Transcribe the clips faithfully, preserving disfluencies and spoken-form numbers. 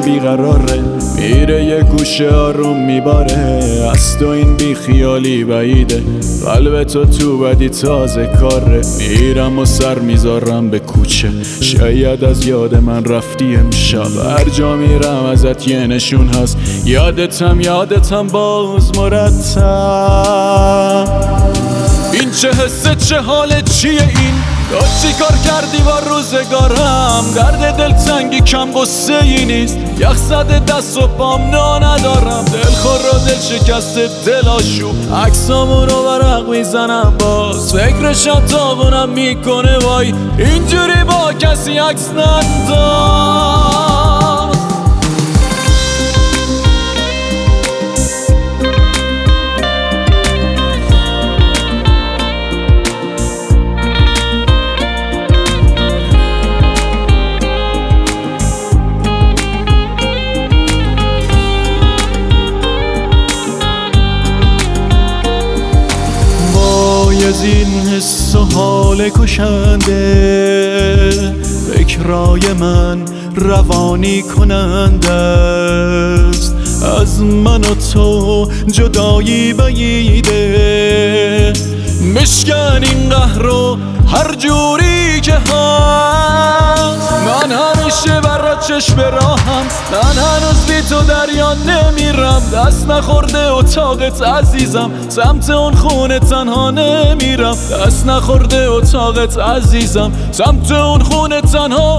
بیقراره، میره یه گوشه آروم میباره. از تو این بی خیالی بعیده، قلب تو تو بدی تازه کاره. میرم و سر میذارم به کوچه، شاید از یاد من رفتی امشب. هر جا میرم ازت یه نشون هست، یادتم یادتم باز مرتب. این چه حسه چه حاله چیه این؟ تو چی کار کردی با روزگارم؟ درد دلتنگی کم قصه ای نیست، یخ زده دست و پام نا ندارم. دل خور و دل شکسته دل آشوب، عکسامون رو ورق میزنم باز. فکرشم تاقونم میکنه وای، اینجوری با کسی عکس ننداز. از این حس و حال کشنده، فکرای من روانی کننده است. از من و تو جدایی بعیده، مشکن این قهر رو هر جوری که هست. من همیشه برات چشم راهم، من هنوز بی تو دریا نمیرم. دست نخورده اتاقت عزیزم، سمت اون خونه تنها نمیرم. دست نخورده اتاقت عزیزم، سمت اون خونه تنها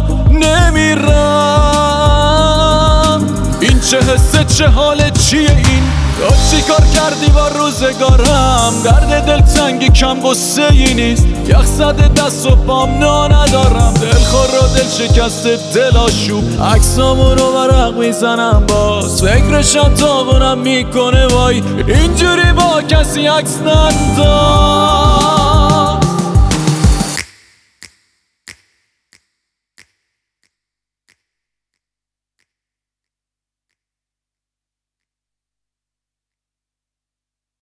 نمیرم. این چه حسه چه حاله چیه این؟ تو چی کار کردی با روزگارم؟ درد دلتنگی کم قصه ای نیست، یخ زده دست و پام نا ندارم. دل خور و دل شکسته دل آشوب، عکسامون رو ورق میزنم باز. فکرشم تاقونم میکنه وای، اینجوری با کسی عکس ننداز.